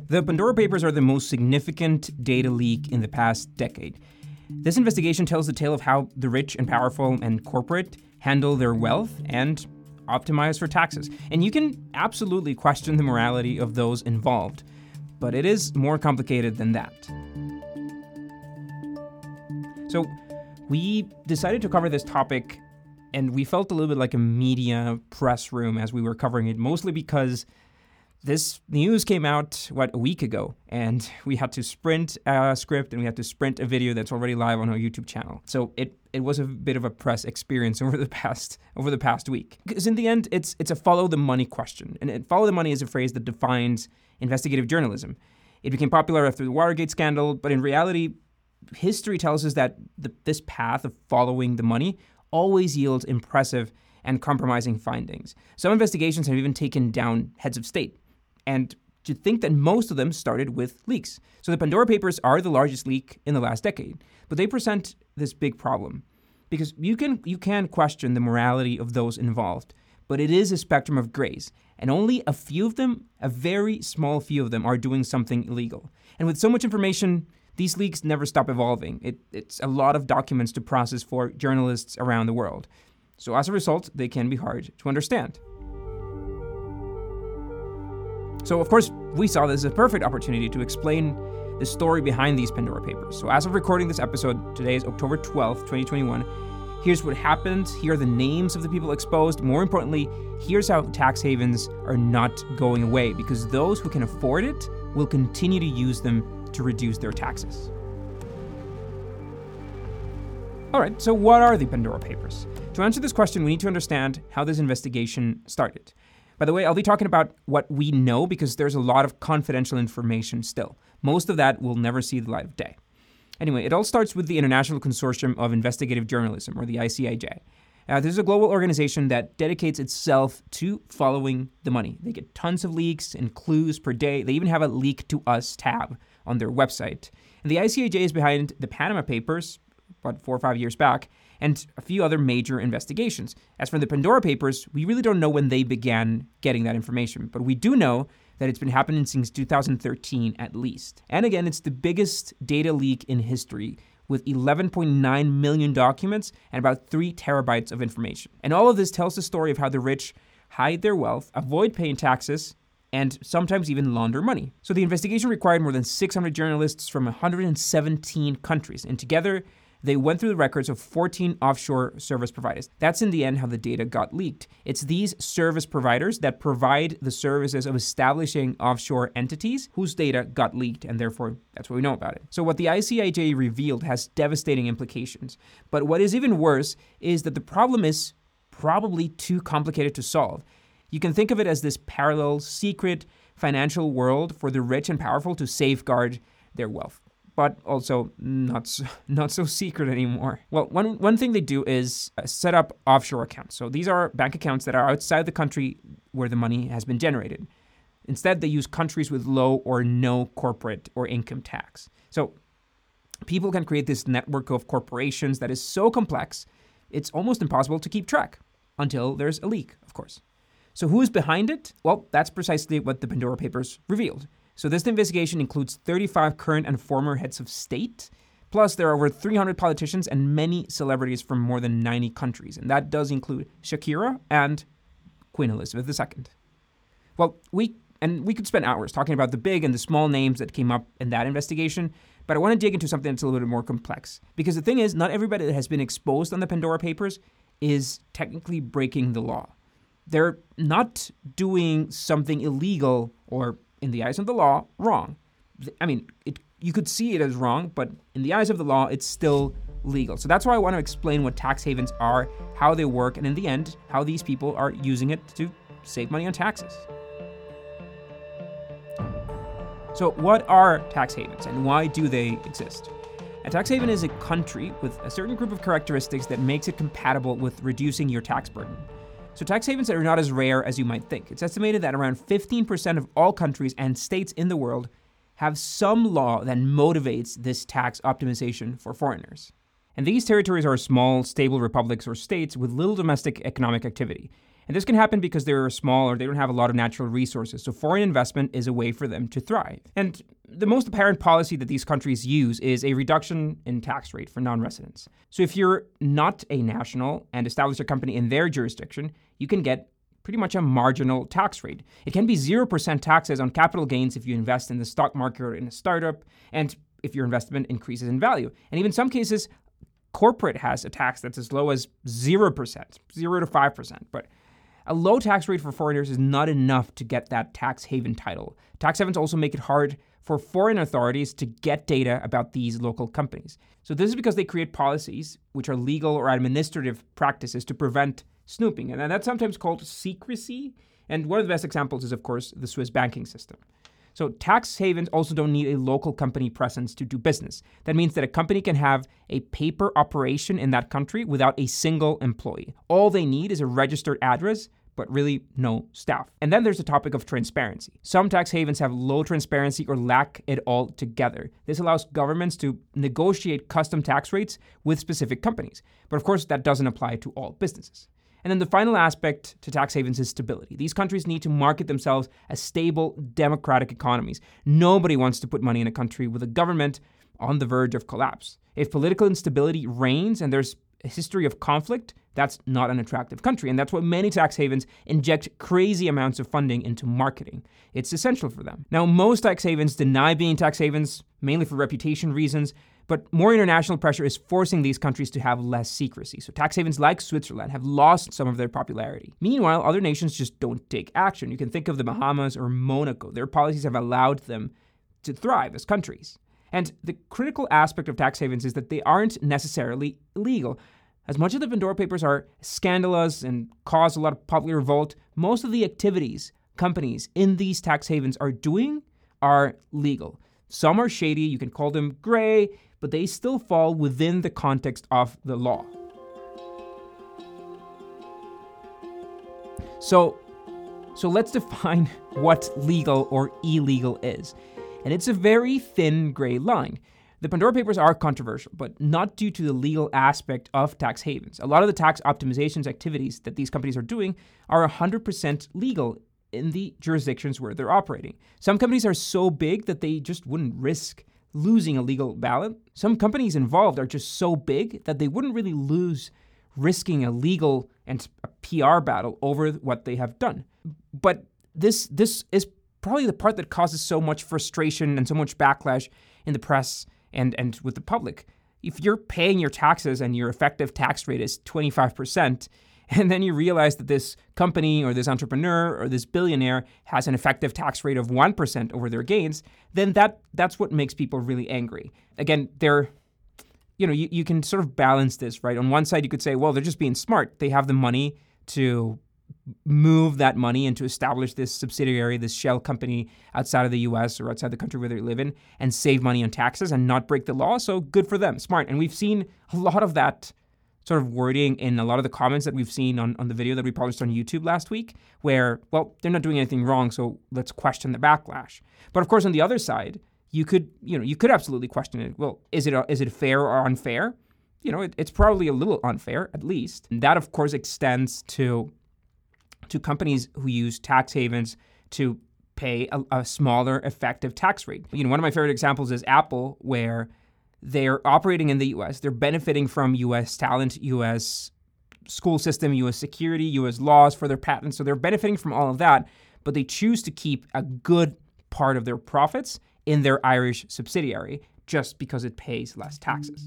The Pandora Papers are the most significant data leak in the past decade. This investigation tells the tale of how the rich and powerful and corporate handle their wealth and optimize for taxes. And you can absolutely question the morality of those involved, but it is more complicated than that. So we decided to cover this topic, and we felt a little bit like a media press room as we were covering it, mostly because this news came out, a week ago, and we had to sprint a script and we had to sprint a video that's already live on our YouTube channel. So it was a bit of a press experience over the past week. Because in the end, it's a follow the money question. And follow the money is a phrase that defines investigative journalism. It became popular after the Watergate scandal, but in reality, history tells us that this path of following the money always yields impressive and compromising findings. Some investigations have even taken down heads of state. And to think that most of them started with leaks. So the Pandora Papers are the largest leak in the last decade, but they present this big problem because you can question the morality of those involved, but it is a spectrum of grays, and only a few of them, a very small few of them, are doing something illegal. And with so much information, these leaks never stop evolving. It's a lot of documents to process for journalists around the world. So as a result, they can be hard to understand. So, of course, we saw this as a perfect opportunity to explain the story behind these Pandora Papers. So as of recording this episode, today is October 12th, 2021, here's what happened, here are the names of the people exposed. More importantly, here's how tax havens are not going away, because those who can afford it will continue to use them to reduce their taxes. All right, so what are the Pandora Papers? To answer this question, we need to understand how this investigation started. By the way, I'll be talking about what we know because there's a lot of confidential information still. Most of that will never see the light of day. Anyway, it all starts with the International Consortium of Investigative Journalism, or the ICIJ. This is a global organization that dedicates itself to following the money. They get tons of leaks and clues per day. They even have a Leak to Us tab on their website. And the ICIJ is behind the Panama Papers, about 4 or 5 years back, and a few other major investigations. As for the Pandora Papers, we really don't know when they began getting that information, but we do know that it's been happening since 2013 at least. And again, it's the biggest data leak in history, with 11.9 million documents and about 3 terabytes of information. And all of this tells the story of how the rich hide their wealth, avoid paying taxes, and sometimes even launder money. So the investigation required more than 600 journalists from 117 countries, and together they went through the records of 14 offshore service providers. That's in the end how the data got leaked. It's these service providers that provide the services of establishing offshore entities whose data got leaked, and therefore that's what we know about it. So what the ICIJ revealed has devastating implications. But what is even worse is that the problem is probably too complicated to solve. You can think of it as this parallel, secret financial world for the rich and powerful to safeguard their wealth, but also not so secret anymore. Well, one thing they do is set up offshore accounts. So these are bank accounts that are outside the country where the money has been generated. Instead, they use countries with low or no corporate or income tax. So people can create this network of corporations that is so complex, it's almost impossible to keep track until there's a leak, of course. So who is behind it? Well, that's precisely what the Pandora Papers revealed. So this investigation includes 35 current and former heads of state, plus there are over 300 politicians and many celebrities from more than 90 countries, and that does include Shakira and Queen Elizabeth II. Well, we could spend hours talking about the big and the small names that came up in that investigation, but I want to dig into something that's a little bit more complex. Because the thing is, not everybody that has been exposed on the Pandora Papers is technically breaking the law. They're not doing something illegal or, in the eyes of the law, wrong. I mean, you could see it as wrong, but in the eyes of the law, it's still legal. So that's why I want to explain what tax havens are, how they work, and in the end, how these people are using it to save money on taxes. So what are tax havens and why do they exist? A tax haven is a country with a certain group of characteristics that makes it compatible with reducing your tax burden. So tax havens are not as rare as you might think. It's estimated that around 15% of all countries and states in the world have some law that motivates this tax optimization for foreigners. And these territories are small, stable republics or states with little domestic economic activity. And this can happen because they're small or they don't have a lot of natural resources. So foreign investment is a way for them to thrive. And the most apparent policy that these countries use is a reduction in tax rate for non-residents. So if you're not a national and establish a company in their jurisdiction, you can get pretty much a marginal tax rate. It can be 0% taxes on capital gains if you invest in the stock market or in a startup, and if your investment increases in value. And even in some cases, corporate has a tax that's as low as 0%, 0 to 5%. But a low tax rate for foreigners is not enough to get that tax haven title. Tax havens also make it hard for foreign authorities to get data about these local companies. So this is because they create policies, which are legal or administrative practices to prevent snooping. And that's sometimes called secrecy. And one of the best examples is, of course, the Swiss banking system. So tax havens also don't need a local company presence to do business. That means that a company can have a paper operation in that country without a single employee. All they need is a registered address, but really no staff. And then there's the topic of transparency. Some tax havens have low transparency or lack it altogether. This allows governments to negotiate custom tax rates with specific companies. But of course, that doesn't apply to all businesses. And then the final aspect to tax havens is stability. These countries need to market themselves as stable, democratic economies. Nobody wants to put money in a country with a government on the verge of collapse. If political instability reigns and there's a history of conflict, that's not an attractive country. And that's why many tax havens inject crazy amounts of funding into marketing. It's essential for them. Now, most tax havens deny being tax havens, mainly for reputation reasons, but more international pressure is forcing these countries to have less secrecy. So tax havens like Switzerland have lost some of their popularity. Meanwhile, other nations just don't take action. You can think of the Bahamas or Monaco. Their policies have allowed them to thrive as countries. And the critical aspect of tax havens is that they aren't necessarily illegal. As much as the Pandora Papers are scandalous and cause a lot of public revolt, most of the activities companies in these tax havens are doing are legal. Some are shady, you can call them gray, but they still fall within the context of the law. So let's define what legal or illegal is. And it's a very thin gray line. The Pandora Papers are controversial, but not due to the legal aspect of tax havens. A lot of the tax optimizations activities that these companies are doing are 100% legal in the jurisdictions where they're operating. Some companies are so big that they just wouldn't risk losing a legal ballot. Some companies involved are just so big that they wouldn't really lose risking a legal and a PR battle over what they have done. But this is probably the part that causes so much frustration and so much backlash in the press and with the public. If you're paying your taxes and your effective tax rate is 25%, and then you realize that this company or this entrepreneur or this billionaire has an effective tax rate of 1% over their gains, then that's what makes people really angry. Again, you can sort of balance this, right? On one side, you could say, well, they're just being smart. They have the money to move that money and to establish this subsidiary, this shell company outside of the US or outside the country where they live in and save money on taxes and not break the law. So good for them, smart. And we've seen a lot of that sort of wording in a lot of the comments that we've seen on the video that we published on YouTube last week, where, well, they're not doing anything wrong, so let's question the backlash. But of course, on the other side, you could absolutely question it. Well, is it fair or unfair? It's probably a little unfair, at least. And that, of course, extends to companies who use tax havens to pay a smaller effective tax rate. One of my favorite examples is Apple, where they're operating in the U.S. They're benefiting from U.S. talent, U.S. school system, U.S. security, U.S. laws for their patents. So they're benefiting from all of that, but they choose to keep a good part of their profits in their Irish subsidiary just because it pays less taxes.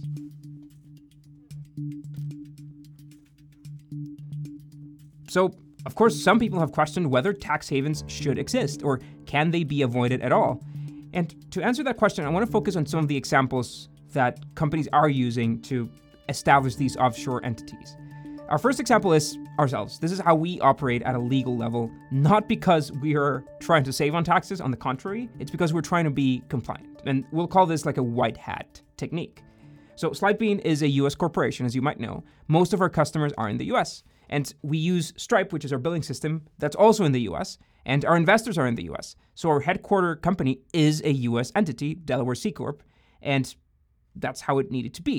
So, of course, some people have questioned whether tax havens should exist or can they be avoided at all. And to answer that question, I want to focus on some of the examples that companies are using to establish these offshore entities. Our first example is ourselves. This is how we operate at a legal level, not because we are trying to save on taxes. On the contrary, it's because we're trying to be compliant. And we'll call this like a white hat technique. So Slidebean is a US corporation, as you might know. Most of our customers are in the US. And we use Stripe, which is our billing system, that's also in the US. And our investors are in the US. So our headquarter company is a US entity, Delaware C Corp. And that's how it needed to be.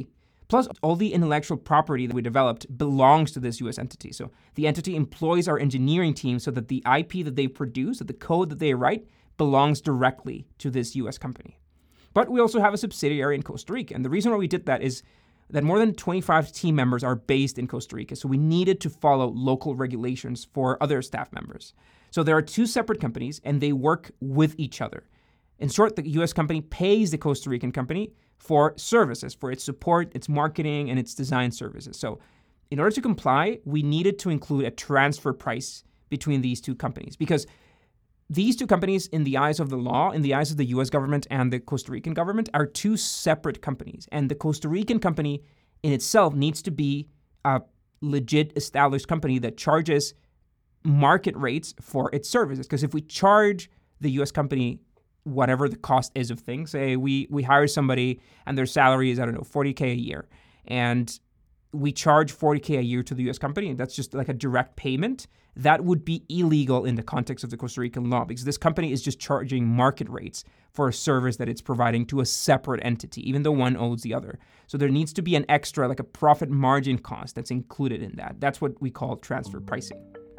Plus, all the intellectual property that we developed belongs to this US entity. So the entity employs our engineering team so that the IP that they produce, that the code that they write, belongs directly to this US company. But we also have a subsidiary in Costa Rica. And the reason why we did that is that more than 25 team members are based in Costa Rica. So we needed to follow local regulations for other staff members. So there are two separate companies, and they work with each other. In short, the US company pays the Costa Rican company for services, for its support, its marketing, and its design services. So in order to comply, we needed to include a transfer price between these two companies, because these two companies, in the eyes of the law, in the eyes of the US government and the Costa Rican government, are two separate companies. And the Costa Rican company in itself needs to be a legit established company that charges market rates for its services. Because if we charge the US company whatever the cost is of things, say we hire somebody and their salary is, $40K a year, and we charge $40K a year to the US company, and that's just like a direct payment, that would be illegal in the context of the Costa Rican law, because this company is just charging market rates for a service that it's providing to a separate entity, even though one owes the other. So there needs to be an extra, like a profit margin cost that's included in that. That's what we call transfer pricing.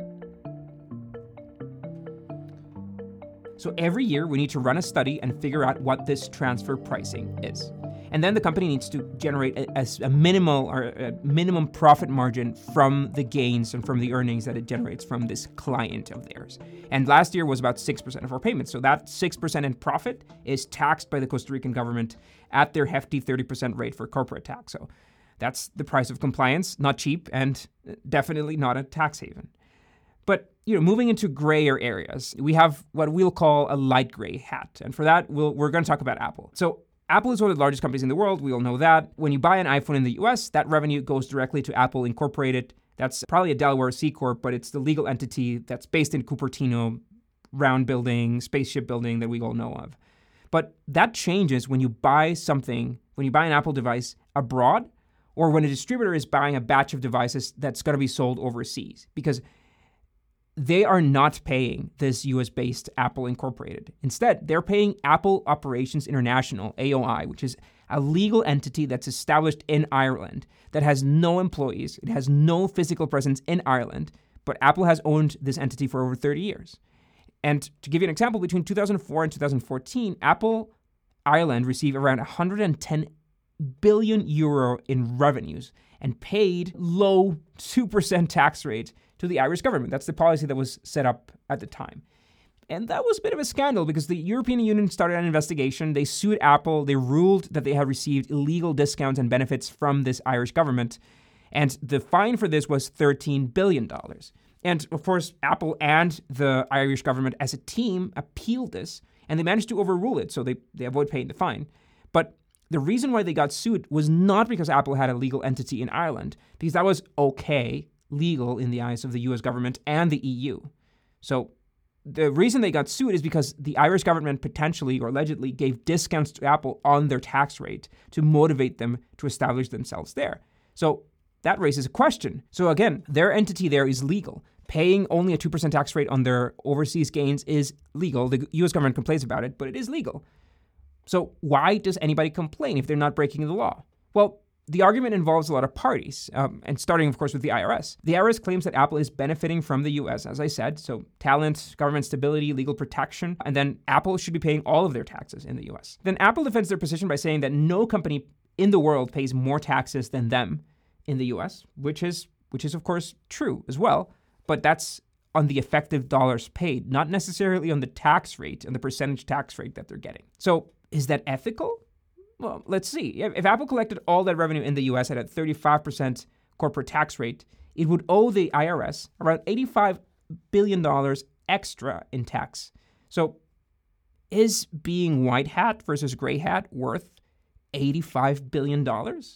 So every year we need to run a study and figure out what this transfer pricing is. And then the company needs to generate a minimum profit margin from the gains and from the earnings that it generates from this client of theirs. And last year was about 6% of our payments. So that 6% in profit is taxed by the Costa Rican government at their hefty 30% rate for corporate tax. So that's the price of compliance, not cheap, and definitely not a tax haven. But moving into grayer areas, we have what we'll call a light gray hat. And for that, we're going to talk about Apple. So Apple is one of the largest companies in the world. We all know that. When you buy an iPhone in the US, that revenue goes directly to Apple Incorporated. That's probably a Delaware C Corp, but it's the legal entity that's based in Cupertino, round building, spaceship building that we all know of. But that changes when you buy an Apple device abroad, or when a distributor is buying a batch of devices that's going to be sold overseas, because they are not paying this US-based Apple Incorporated. Instead, they're paying Apple Operations International, AOI, which is a legal entity that's established in Ireland that has no employees. It has no physical presence in Ireland, but Apple has owned this entity for over 30 years. And to give you an example, between 2004 and 2014, Apple Ireland received around 110 billion euro in revenues and paid low 2% tax rate to the Irish government. That's the policy that was set up at the time. And that was a bit of a scandal because the European Union started an investigation. They sued Apple. They ruled that they had received illegal discounts and benefits from this Irish government. And the fine for this was $13 billion. And of course, Apple and the Irish government as a team appealed this, and they managed to overrule it. So they avoid paying the fine. But the reason why they got sued was not because Apple had a legal entity in Ireland, because that was legal in the eyes of the US government and the EU. So the reason they got sued is because the Irish government potentially or allegedly gave discounts to Apple on their tax rate to motivate them to establish themselves there. So that raises a question. So again, their entity there is legal. Paying only a 2% tax rate on their overseas gains is legal. The US government complains about it, but it is legal. So why does anybody complain if they're not breaking the law? Well, the argument involves a lot of parties, and starting, of course, with the IRS. The IRS claims that Apple is benefiting from the U.S., as I said, so talent, government stability, legal protection, and then Apple should be paying all of their taxes in the U.S. Then Apple defends their position by saying that no company in the world pays more taxes than them in the U.S., which is of course true as well, but that's on the effective dollars paid, not necessarily on the tax rate and the percentage tax rate that they're getting. So is that ethical? Well, let's see. If Apple collected all that revenue in the U.S. at a 35% corporate tax rate, it would owe the IRS around $85 billion extra in tax. So is being white hat versus gray hat worth $85 billion?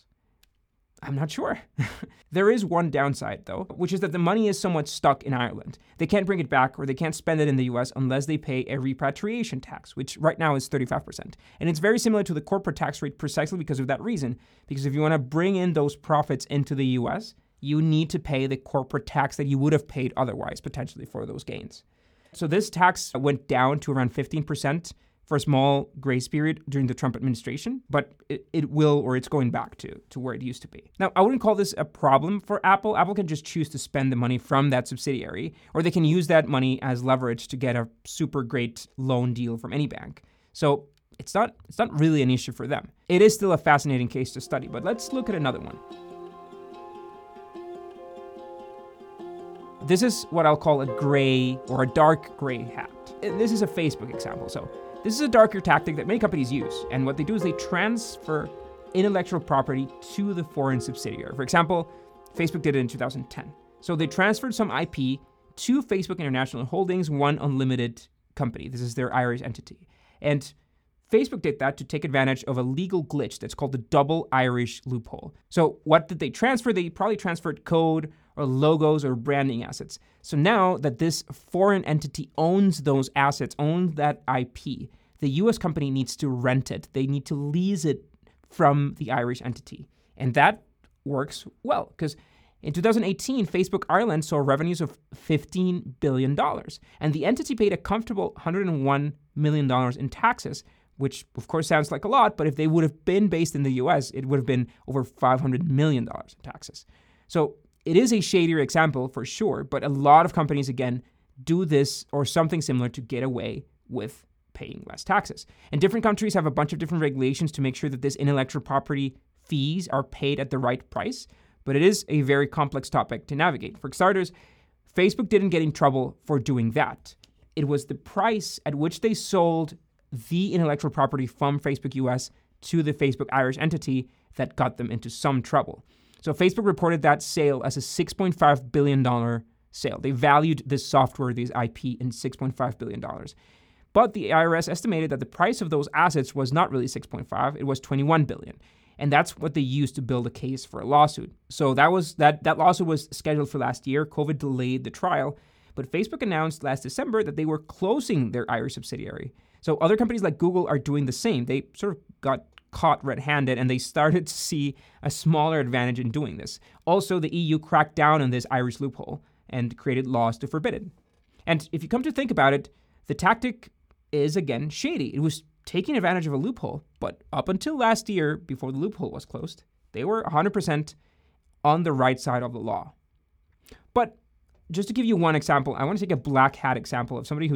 I'm not sure. There is one downside, though, which is that the money is somewhat stuck in Ireland. They can't bring it back or they can't spend it in the U.S. unless they pay a repatriation tax, which right now is 35%. And it's very similar to the corporate tax rate precisely because of that reason. Because if you want to bring in those profits into the U.S., you need to pay the corporate tax that you would have paid otherwise, potentially, for those gains. So this tax went down to around 15% for a small grace period during the Trump administration, but it's going back to where it used to be. Now, I wouldn't call this a problem for Apple. Apple can just choose to spend the money from that subsidiary, or they can use that money as leverage to get a super great loan deal from any bank. So it's not really an issue for them. It is still a fascinating case to study, but let's look at another one. This is what I'll call a gray or a dark gray hat. This is a Facebook example. So this is a darker tactic that many companies use. And what they do is they transfer intellectual property to the foreign subsidiary. For example, Facebook did it in 2010. So they transferred some IP to Facebook International Holdings, one unlimited company. This is their Irish entity. And Facebook did that to take advantage of a legal glitch that's called the double Irish loophole. So what did they transfer? They probably transferred code or logos or branding assets. So now that this foreign entity owns those assets, owns that IP, the US company needs to rent it. They need to lease it from the Irish entity. And that works well because in 2018, Facebook Ireland saw revenues of $15 billion. And the entity paid a comfortable $101 million in taxes, which of course sounds like a lot, but if they would have been based in the US, it would have been over $500 million in taxes. So it is a shadier example for sure, but a lot of companies, again, do this or something similar to get away with paying less taxes. And different countries have a bunch of different regulations to make sure that this intellectual property fees are paid at the right price, but it is a very complex topic to navigate. For starters, Facebook didn't get in trouble for doing that. It was the price at which they sold the intellectual property from Facebook US to the Facebook Irish entity that got them into some trouble. So Facebook reported that sale as a $6.5 billion sale. They valued this software, these IP, in $6.5 billion. But the IRS estimated that the price of those assets was not really 6.5, it was 21 billion. And that's what they used to build a case for a lawsuit. So that lawsuit was scheduled for last year. COVID delayed the trial. But Facebook announced last December that they were closing their Irish subsidiary. So other companies like Google are doing the same. They sort of got caught red-handed and they started to see a smaller advantage in doing this. Also, the EU cracked down on this Irish loophole and created laws to forbid it. And if you come to think about it, the tactic is, again, shady. It was taking advantage of a loophole, but up until last year, before the loophole was closed, they were 100% on the right side of the law. But just to give you one example, I want to take a black hat example of somebody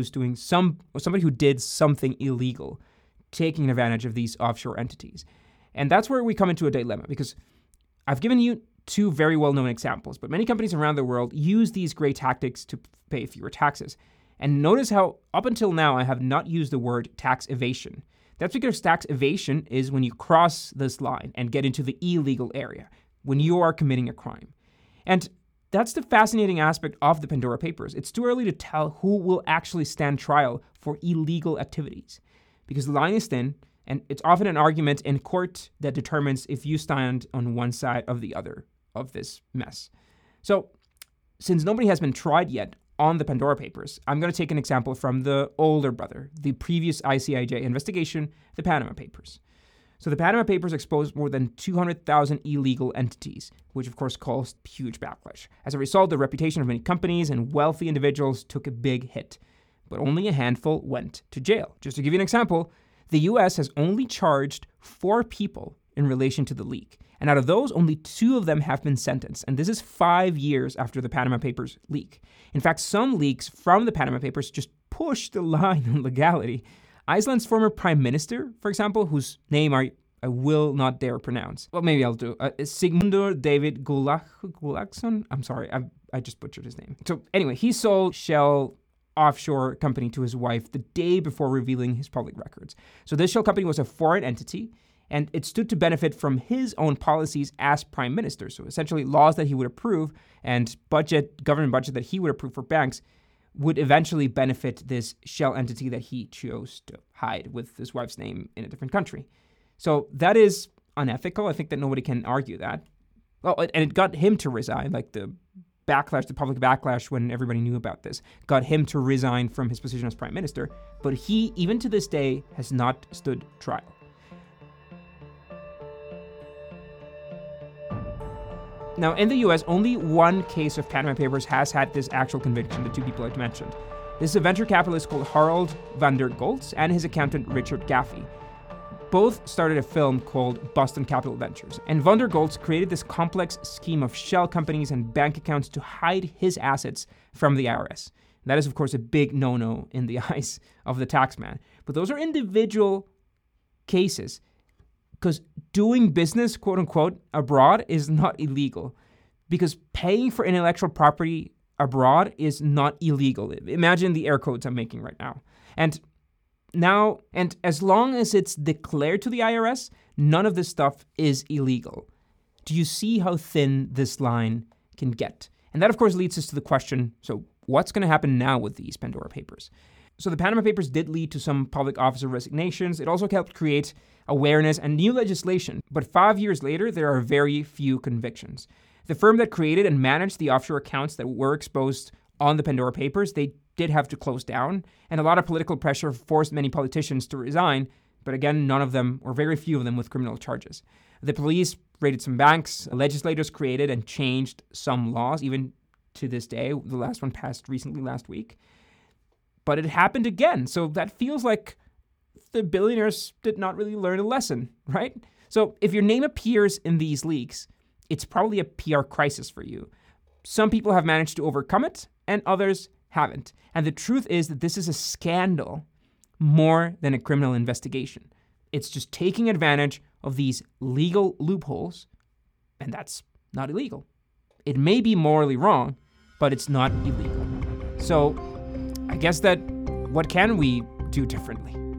who did something illegal, taking advantage of these offshore entities. And that's where we come into a dilemma, because I've given you two very well-known examples, but many companies around the world use these gray tactics to pay fewer taxes. And notice how up until now I have not used the word tax evasion. That's because tax evasion is when you cross this line and get into the illegal area, when you are committing a crime. And that's the fascinating aspect of the Pandora Papers. It's too early to tell who will actually stand trial for illegal activities, because the line is thin, and it's often an argument in court that determines if you stand on one side or the other of this mess. So, since nobody has been tried yet on the Pandora Papers, I'm going to take an example from the older brother, the previous ICIJ investigation, the Panama Papers. So the Panama Papers exposed more than 200,000 illegal entities, which of course caused huge backlash. As a result, the reputation of many companies and wealthy individuals took a big hit, but only a handful went to jail. Just to give you an example, the US has only charged 4 people in relation to the leak. And out of those, only 2 of them have been sentenced. And this is 5 years after the Panama Papers leak. In fact, some leaks from the Panama Papers just push the line on legality. Iceland's former prime minister, for example, whose name I will not dare pronounce. Well, maybe I'll do. Sigmundur David Gulagsson. I'm sorry, I just butchered his name. So anyway, he sold Shell offshore company to his wife the day before revealing his public records. So this Shell company was a foreign entity, and it stood to benefit from his own policies as prime minister. So essentially laws that he would approve and government budget that he would approve for banks would eventually benefit this Shell entity that he chose to hide with his wife's name in a different country. So that is unethical. I think that nobody can argue that. Well, and it got him to resign, like the public backlash when everybody knew about this, got him to resign from his position as prime minister. But he, even to this day, has not stood trial. Now, in the US, only one case of Panama Papers has had this actual conviction, the 2 people I've mentioned. This is a venture capitalist called Harold van der Goltz and his accountant Richard Gaffey. Both started a firm called Boston Capital Ventures, and van der Goltz created this complex scheme of shell companies and bank accounts to hide his assets from the IRS. That is, of course, a big no-no in the eyes of the taxman. But those are individual cases, because doing business, quote unquote, abroad is not illegal, because paying for intellectual property abroad is not illegal. Imagine the air quotes I'm making right now. And as long as it's declared to the IRS, none of this stuff is illegal. Do you see how thin this line can get? And that, of course, leads us to the question, so what's going to happen now with these Pandora Papers? So the Panama Papers did lead to some public officer resignations. It also helped create awareness and new legislation. But 5 years later, there are very few convictions. The firm that created and managed the offshore accounts that were exposed on the Pandora Papers, they did have to close down. And a lot of political pressure forced many politicians to resign. But again, none of them, or very few of them, with criminal charges. The police raided some banks. Legislators created and changed some laws, even to this day. The last one passed recently last week. But it happened again. So that feels like the billionaires did not really learn a lesson, right? So if your name appears in these leaks, it's probably a PR crisis for you. Some people have managed to overcome it, and others haven't. And the truth is that this is a scandal more than a criminal investigation. It's just taking advantage of these legal loopholes, and that's not illegal. It may be morally wrong, but it's not illegal. So I guess that what can we do differently?